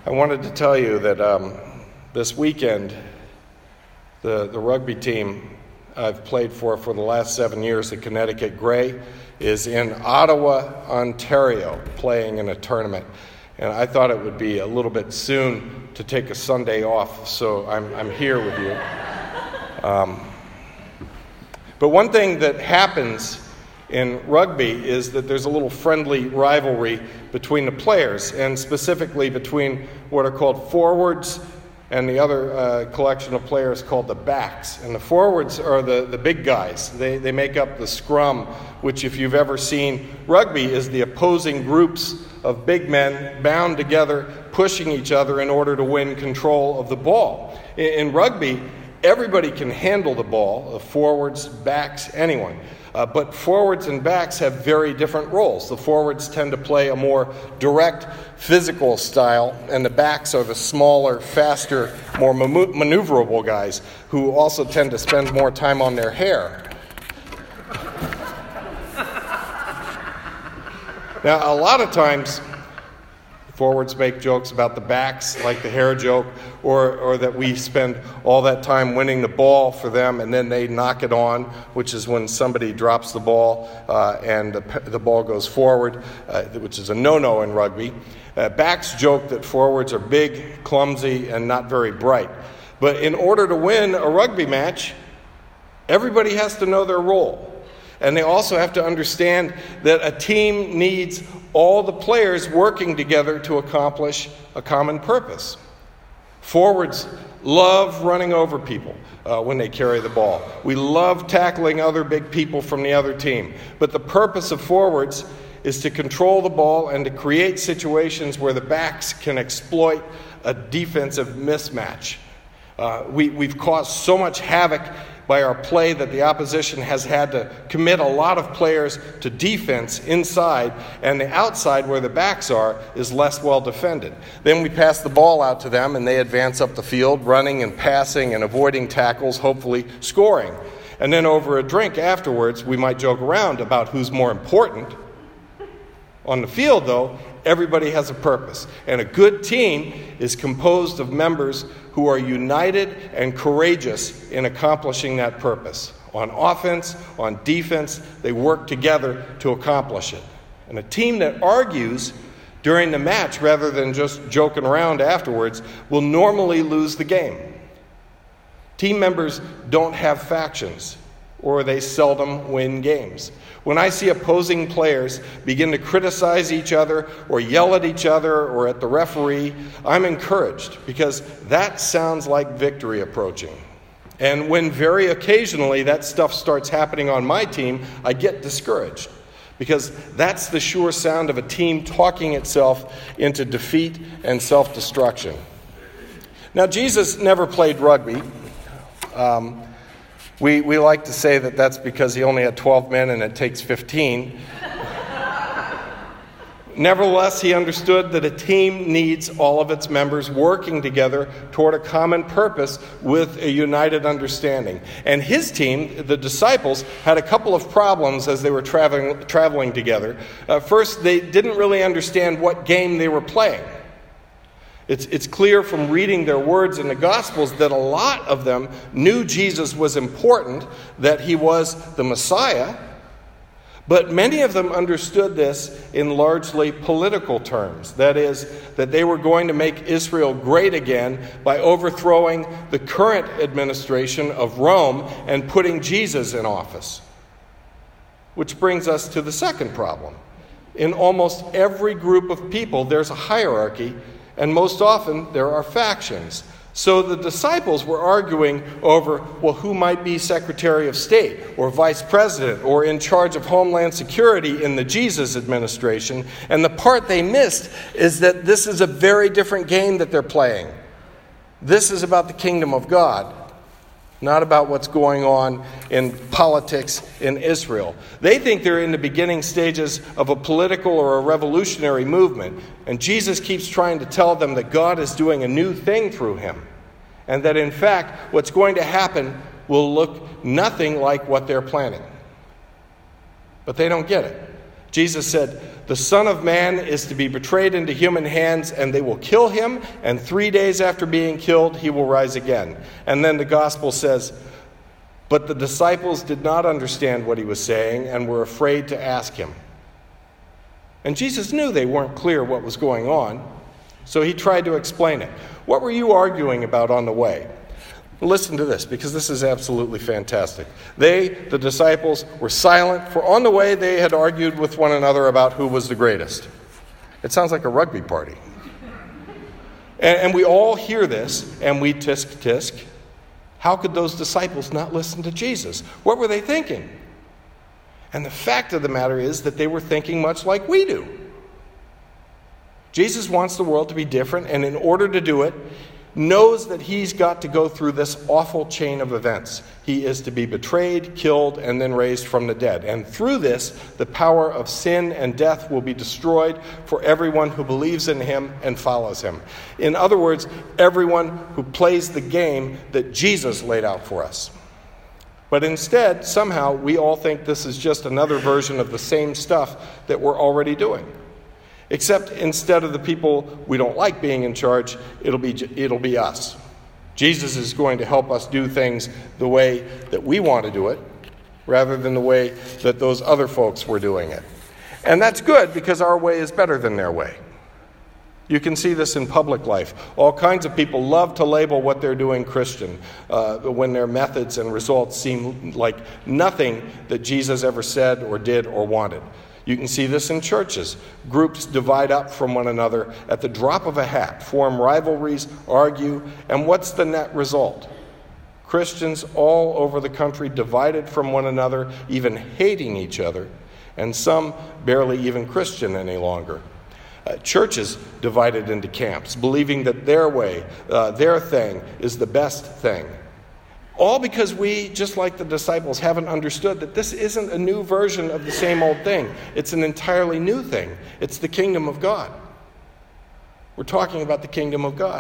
I wanted to tell you that this weekend, the rugby team I've played for the last 7 years, the Connecticut Grey, is in Ottawa, Ontario, playing in a tournament. And I thought it would be a little bit soon to take a Sunday off, so I'm here with you. But one thing that happens in rugby is that there's a little friendly rivalry between the players, and specifically between what are called forwards and the other collection of players called the backs. And the forwards are the big guys. They make up the scrum, which, if you've ever seen rugby, is the opposing groups of big men bound together, pushing each other in order to win control of the ball. In rugby, everybody can handle the ball, the forwards, backs, anyone. But forwards and backs have very different roles. The forwards tend to play a more direct physical style, and the backs are the smaller, faster, more maneuverable guys who also tend to spend more time on their hair. Now, a lot of times, forwards make jokes about the backs, like the hair joke, or that we spend all that time winning the ball for them and then they knock it on, which is when somebody drops the ball and the ball goes forward, which is a no-no in rugby. Backs joke that forwards are big, clumsy, and not very bright. But in order to win a rugby match, everybody has to know their role. And they also have to understand that a team needs all the players working together to accomplish a common purpose. Forwards love running over people when they carry the ball. We love tackling other big people from the other team. But the purpose of forwards is to control the ball and to create situations where the backs can exploit a defensive mismatch. We've caused so much havoc by our play that the opposition has had to commit a lot of players to defense inside, and the outside where the backs are is less well defended. Then we pass the ball out to them and they advance up the field, running and passing and avoiding tackles, hopefully scoring. And then over a drink afterwards, we might joke around about who's more important. On the field, though, everybody has a purpose. And a good team is composed of members who are united and courageous in accomplishing that purpose. On offense, on defense, they work together to accomplish it. And a team that argues during the match rather than just joking around afterwards will normally lose the game. Team members don't have factions, or they seldom win games. When I see opposing players begin to criticize each other or yell at each other or at the referee, I'm encouraged because that sounds like victory approaching. And when very occasionally that stuff starts happening on my team, I get discouraged because that's the sure sound of a team talking itself into defeat and self-destruction. Now, Jesus never played rugby. We like to say that that's because he only had 12 men and it takes 15. Nevertheless, he understood that a team needs all of its members working together toward a common purpose with a united understanding. And his team, the disciples, had a couple of problems as they were traveling together. First, they didn't really understand what game they were playing. It's clear from reading their words in the Gospels that a lot of them knew Jesus was important, that he was the Messiah, but many of them understood this in largely political terms. That is, that they were going to make Israel great again by overthrowing the current administration of Rome and putting Jesus in office. Which brings us to the second problem. In almost every group of people, there's a hierarchy, and most often, there are factions. So the disciples were arguing over, well, who might be Secretary of State or Vice President or in charge of Homeland Security in the Jesus administration. And the part they missed is that this is a very different game that they're playing. This is about the kingdom of God, not about what's going on in politics in Israel. They think they're in the beginning stages of a political or a revolutionary movement, and Jesus keeps trying to tell them that God is doing a new thing through him, and that in fact what's going to happen will look nothing like what they're planning. But they don't get it. Jesus said, the Son of Man is to be betrayed into human hands, and they will kill him, and 3 days after being killed, he will rise again. And then the gospel says, but the disciples did not understand what he was saying and were afraid to ask him. And Jesus knew they weren't clear what was going on, so he tried to explain it. What were you arguing about on the way? Listen to this, because this is absolutely fantastic. They, the disciples, were silent, for on the way they had argued with one another about who was the greatest. It sounds like a rugby party. And we all hear this, and we tisk tisk. How could those disciples not listen to Jesus? What were they thinking? And the fact of the matter is that they were thinking much like we do. Jesus wants the world to be different, and in order to do it, knows that he's got to go through this awful chain of events. He is to be betrayed, killed, and then raised from the dead. And through this, the power of sin and death will be destroyed for everyone who believes in him and follows him. In other words, everyone who plays the game that Jesus laid out for us. But instead, somehow, we all think this is just another version of the same stuff that we're already doing. Except instead of the people we don't like being in charge, it'll be us. Jesus is going to help us do things the way that we want to do it, rather than the way that those other folks were doing it. And that's good, because our way is better than their way. You can see this in public life. All kinds of people love to label what they're doing Christian when their methods and results seem like nothing that Jesus ever said or did or wanted. You can see this in churches. Groups divide up from one another at the drop of a hat, form rivalries, argue, and what's the net result? Christians all over the country divided from one another, even hating each other, and some barely even Christian any longer. Churches divided into camps, believing that their way, their thing, is the best thing. All because we, just like the disciples, haven't understood that this isn't a new version of the same old thing. It's an entirely new thing. It's the kingdom of God. We're talking about the kingdom of God.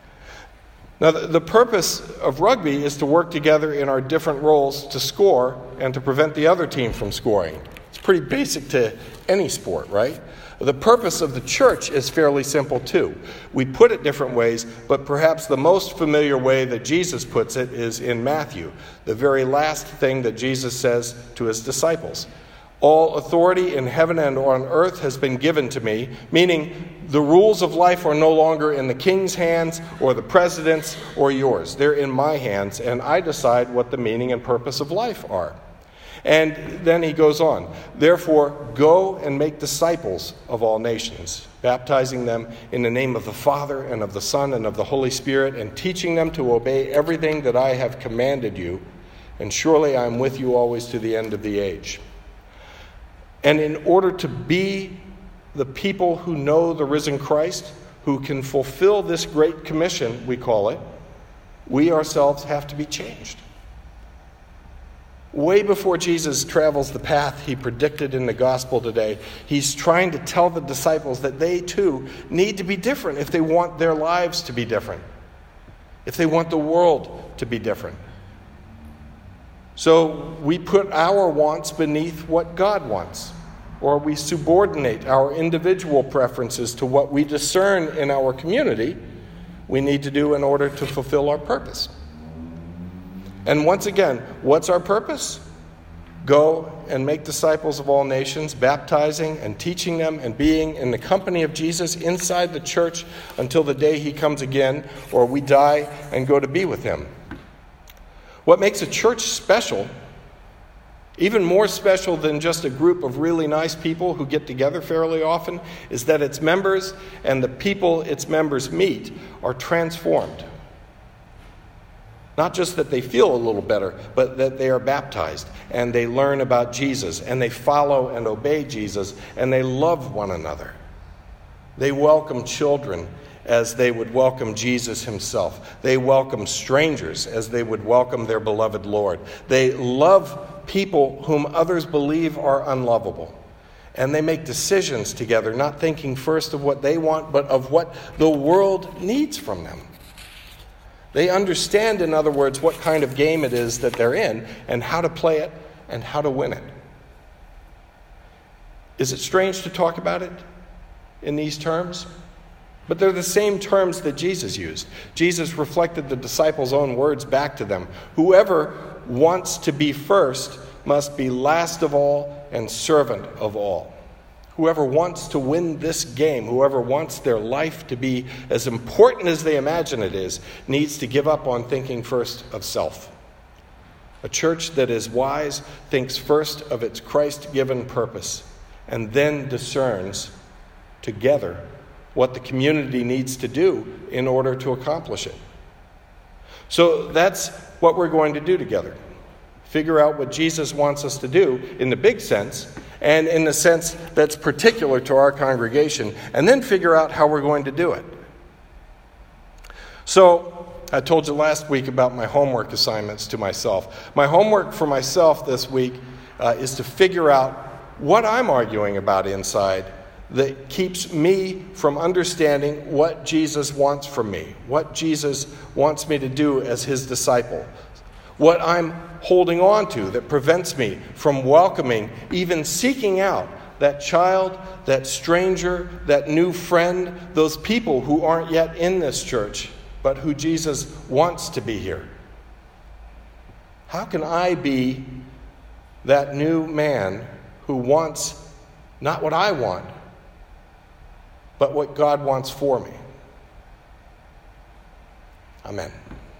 Now, the purpose of rugby is to work together in our different roles to score and to prevent the other team from scoring. It's pretty basic to any sport, right? The purpose of the church is fairly simple too. We put it different ways, but perhaps the most familiar way that Jesus puts it is in Matthew, the very last thing that Jesus says to his disciples. All authority in heaven and on earth has been given to me, meaning the rules of life are no longer in the king's hands or the president's or yours. They're in my hands, and I decide what the meaning and purpose of life are. And then he goes on, therefore, go and make disciples of all nations, baptizing them in the name of the Father and of the Son and of the Holy Spirit, and teaching them to obey everything that I have commanded you. And surely I am with you always to the end of the age. And in order to be the people who know the risen Christ, who can fulfill this great commission, we call it, we ourselves have to be changed. Way before Jesus travels the path he predicted in the gospel today, he's trying to tell the disciples that they too need to be different if they want their lives to be different, if they want the world to be different. So we put our wants beneath what God wants, or we subordinate our individual preferences to what we discern in our community we need to do in order to fulfill our purpose. And once again, what's our purpose? Go and make disciples of all nations, baptizing and teaching them and being in the company of Jesus inside the church until the day he comes again, or we die and go to be with him. What makes a church special, even more special than just a group of really nice people who get together fairly often, is that its members and the people its members meet are transformed. Not just that they feel a little better, but that they are baptized and they learn about Jesus and they follow and obey Jesus and they love one another. They welcome children as they would welcome Jesus himself. They welcome strangers as they would welcome their beloved Lord. They love people whom others believe are unlovable. And they make decisions together, not thinking first of what they want, but of what the world needs from them. They understand, in other words, what kind of game it is that they're in and how to play it and how to win it. Is it strange to talk about it in these terms? But they're the same terms that Jesus used. Jesus reflected the disciples' own words back to them. Whoever wants to be first must be last of all and servant of all. Whoever wants to win this game, whoever wants their life to be as important as they imagine it is, needs to give up on thinking first of self. A church that is wise thinks first of its Christ-given purpose and then discerns together what the community needs to do in order to accomplish it. So that's what we're going to do together. Figure out what Jesus wants us to do in the big sense and in the sense that's particular to our congregation, and then figure out how we're going to do it. So I told you last week about my homework assignments to myself. My homework for myself this week is to figure out what I'm arguing about inside that keeps me from understanding what Jesus wants from me, what Jesus wants me to do as his disciple, what I'm holding on to that prevents me from welcoming, even seeking out that child, that stranger, that new friend, those people who aren't yet in this church, but who Jesus wants to be here. How can I be that new man who wants not what I want, but what God wants for me? Amen.